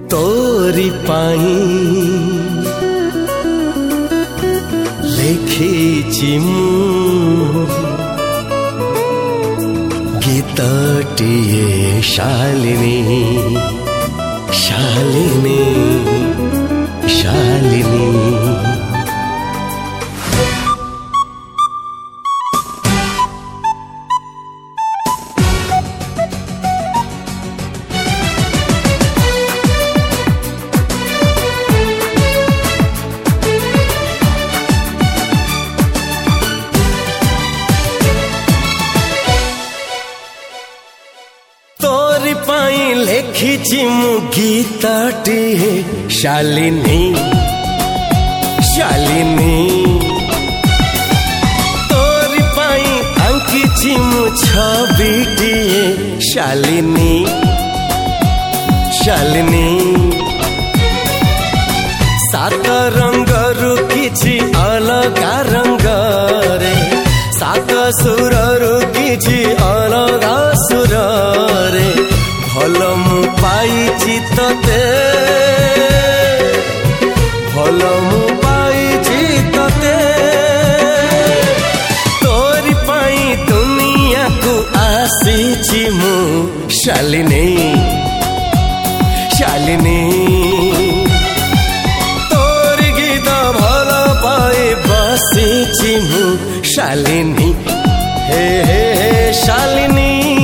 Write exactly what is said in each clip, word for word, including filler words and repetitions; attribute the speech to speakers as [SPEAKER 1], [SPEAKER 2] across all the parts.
[SPEAKER 1] तोरी पाई लेखिछि मु गीतटिए शालिनी शालिनी शालिनी। तोरी पाई लेखिछि मु गीतटिए शालिनी शालिनी। तोरी पाई आंकिछि मु छबिटिए शालिनी शालिनी। सात रंगरु किछि अलगा रंगरे सात सुररु किछि अलगा सुररे भल मु पाइछि तते भल मु पाइछि तते। तोरी पाई दुनिया को आसीछि मु शालिनी शालिनी। तोरी गीत भल पाई बसिछि मु शालिनी हे हे हे शालिनी।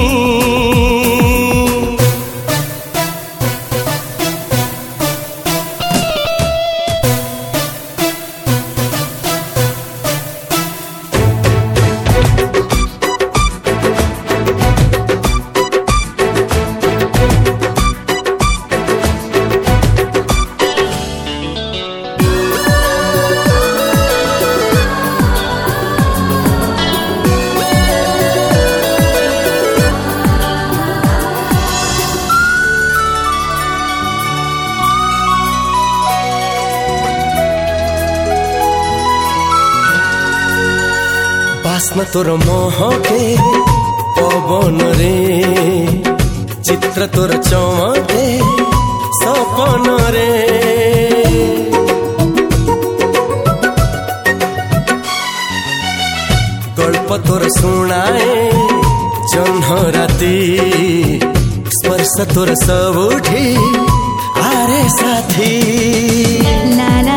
[SPEAKER 1] बास्ना तोर महके पवन रे चित्र तोर चमके सपन रे। गल्प तोर सुनाए जह्न राति स्पर्श तोर सबुठी आरे साथी।
[SPEAKER 2] ला ला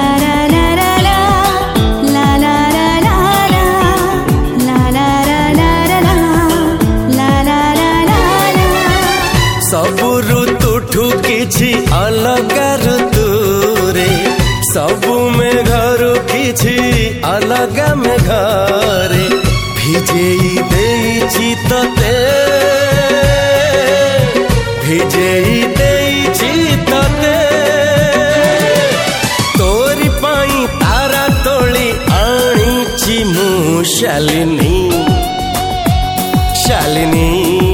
[SPEAKER 1] सबु ऋतु किछि अलगा ऋतु रे सबु में घरु किछि अलगा में घरे भिजेई देइछि तते भिजेई देइछि तते। तोरी पाई तारा तोली आनिछि मु शालिनी शालिनी।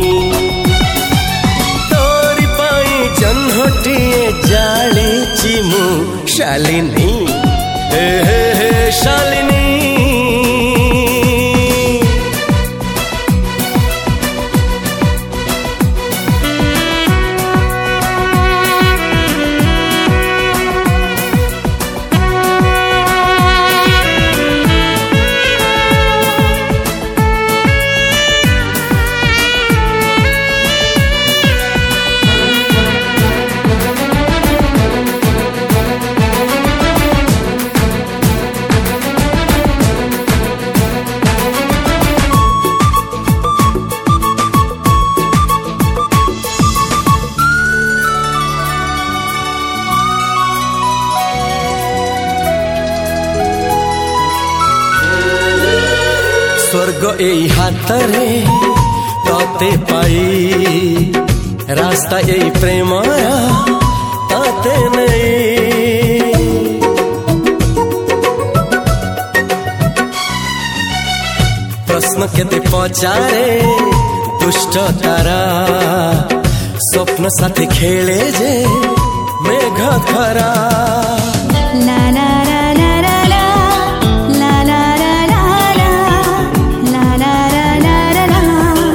[SPEAKER 1] जन्हटिए जालिछि मु शालिनी हे हे हे शालिनी। स्वर्ग एई हातरे तते पाई रास्ता एई प्रेम तते नहीं। प्रश्न केते पचारे दुष्ट तारा स्वप्न साथी खेले जे मेघ खरा।
[SPEAKER 2] ला ला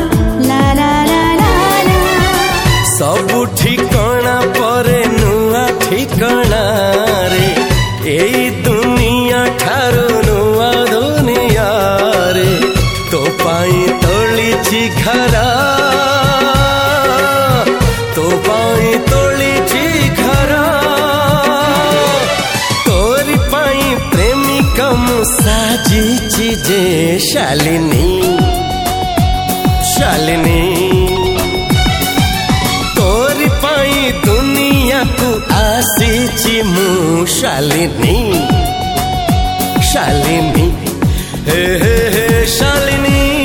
[SPEAKER 1] सब ठिकाना परे नुआ ठिकाना रे एई दुनिया ठारू नुआ दुनिया रे तो पाई तोलिछि घरा तो पाई तोलिछि घरा तोरी पाई प्रेमिका मु साजिछि जे शालिनी शालिनी तोरी पाई दुनिया को आसीछि मु शालिनी शालिनी हे हे हे शालिनी।